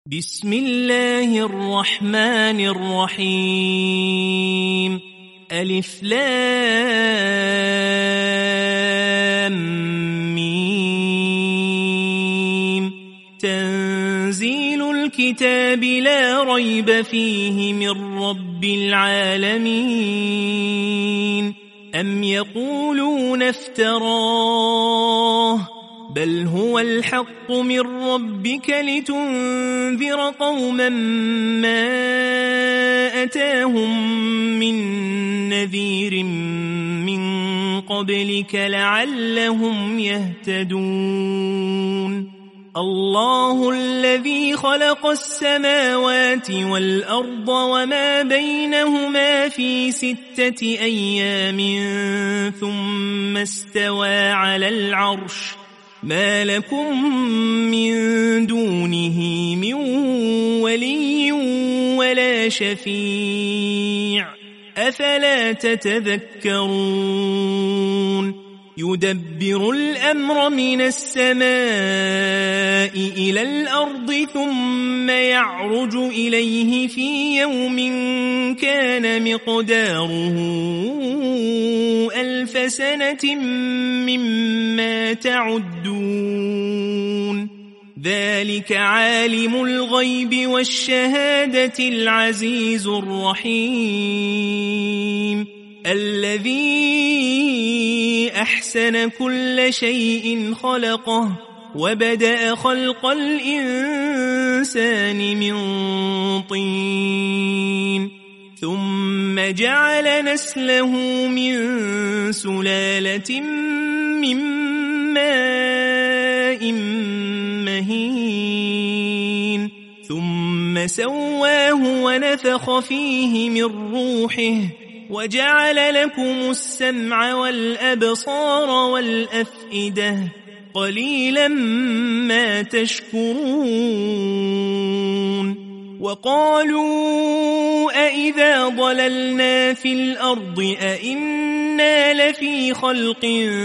بسم الله الرحمن الرحيم ألف لام ميم تنزيل الكتاب لا ريب فيه من رب العالمين أم يقولون افتراه بل هو الحق من ربك لتنذر قوما ما أتاهم من نذير من قبلك لعلهم يهتدون الله الذي خلق السماوات والأرض وما بينهما في 6 أيام ثم استوى على العرش ما لكم من دونه من ولي ولا شفيع أفلا تتذكرون يدبر الأمر من السماء إلى الأرض ثم يعرج إليه في يوم كان مقداره 1000 سنة مما تعدون ذلك عالم الغيب والشهادة العزيز الرحيم الذي أحسن كل شيء خلقه وبدأ خلق الإنسان من طين ثم جعل نسله من سلالة من ماء مهين ثم سواه ونفخ فيه من روحه وجعل لكم السمع والأبصار والأفئدة قليلا ما تشكرون وقالوا أإذا ضللنا في الأرض أإنا لفي خلق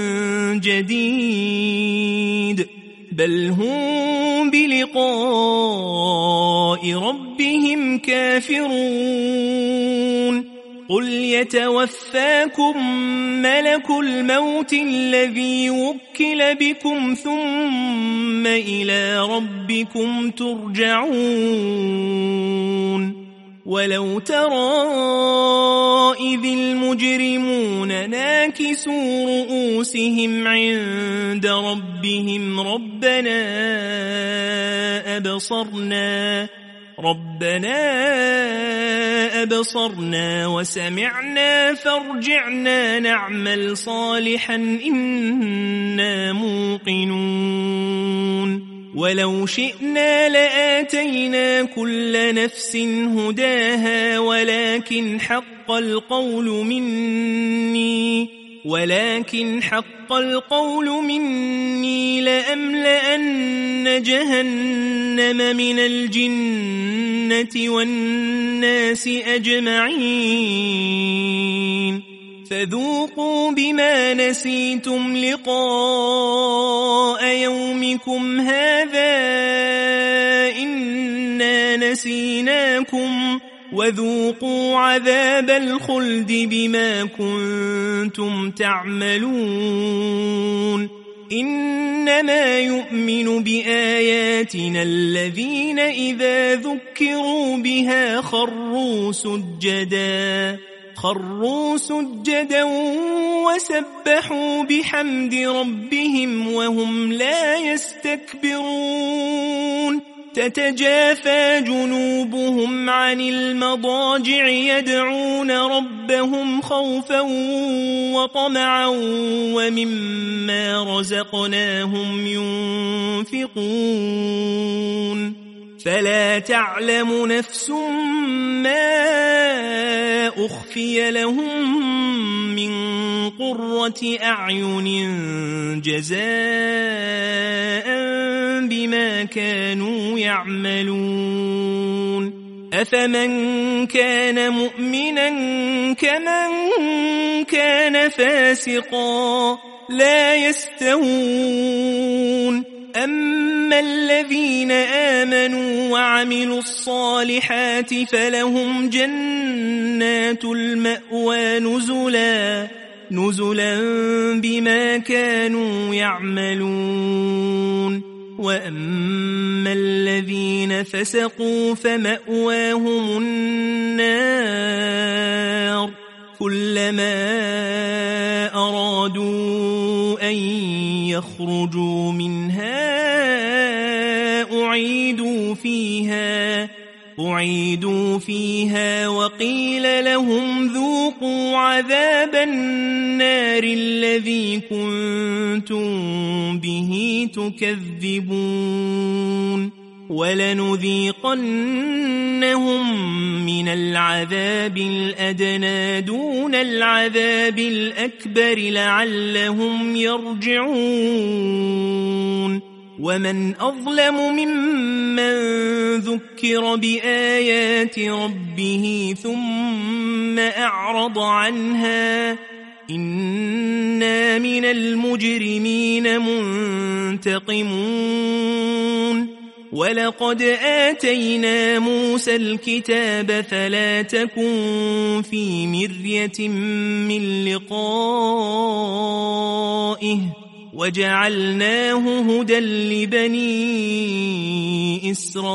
جديد بل هم بلقاء ربهم كافرون قل يتوفاكم ملك الموت الذي وكل بكم ثم إلى ربكم ترجعون ولو ترى إذ المجرمون ناكسوا رؤوسهم عند ربهم ربنا أبصرنا وسمعنا فارجعنا نعمل صالحا إنا موقنون ولو شئنا لآتينا كل نفس هداها ولكن حق القول مني لأملأن جهنم من الجنة والناس أجمعين فذوقوا بما نسيتم لقاء يومكم هذا إنا نسيناكم وذوقوا عذاب الخلد بما كنتم تعملون إنما يؤمن بآياتنا الذين إذا ذكروا بها خروا سجدا وسبحوا بحمد ربهم وهم لا يستكبرون تتجافى جنوبهم عن المضاجع يدعون ربهم خوفا وطمعا ومما رزقناهم ينفقون فلا تعلم نفس ما أخفي لهم من قرة أعين جزاء بما كانوا يعملون أفمن كان مؤمنا كمن كان فاسقا لا يستوون أما الذين آمنوا وعملوا الصالحات فلهم جنات المأوى نزلا بما كانوا يعملون. وأما الذين فسقوا فمأواهم النار كلما أرادوا أن يخرجوا منها أعيدوا فيها وقيل لهم ذوقوا عذاب النار الذي كنتم به تكذبون. ولنذيقنهم من العذاب الأدنى دون العذاب الأكبر لعلهم يرجعون. ومن أظلم ممن ذكر بآيات ربه ثم أعرض عنها إنا من المجرمين منتقمون. ولقد آتينا موسى الكتاب فلا تكن في مرية من لقائه وجعلناه هدى لبني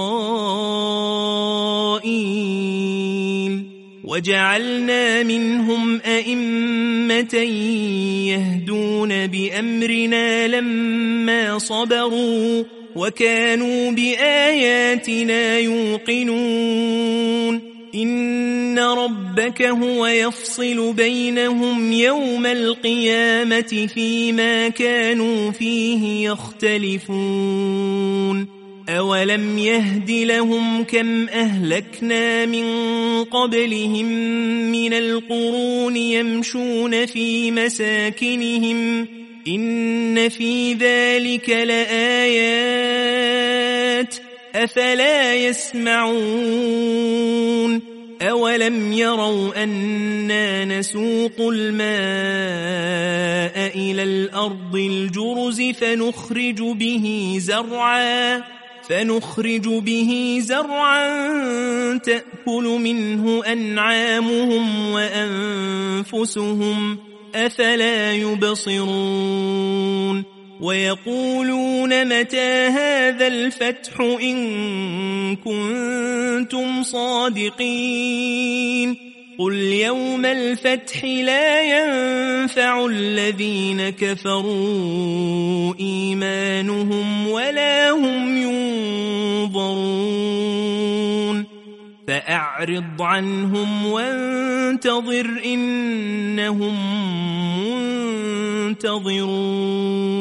إسرائيل وجعلنا منهم أئمة يهدون بأمرنا لما صبروا وكانوا بآياتنا يوقنون. إن ربك هو يفصل بينهم يوم القيامة فيما كانوا فيه يختلفون. أولم يهد لهم كم أهلكنا من قبلهم من القرون يمشون في مساكنهم إن في ذلك لآيات أفلا يسمعون. أولم يروا أنا نسوق الماء إلى الأرض الجرز فنخرج به زرعا تأكل منه أنعامهم وأنفسهم أفلا يبصرون. ويقولون متى هذا الفتح إن كنتم صادقين قل يوم الفتح لا ينفع الذين كفروا إيمانهم ولا هم ينظرون. فأعرض عنهم وانتظر إنهم منتظرون.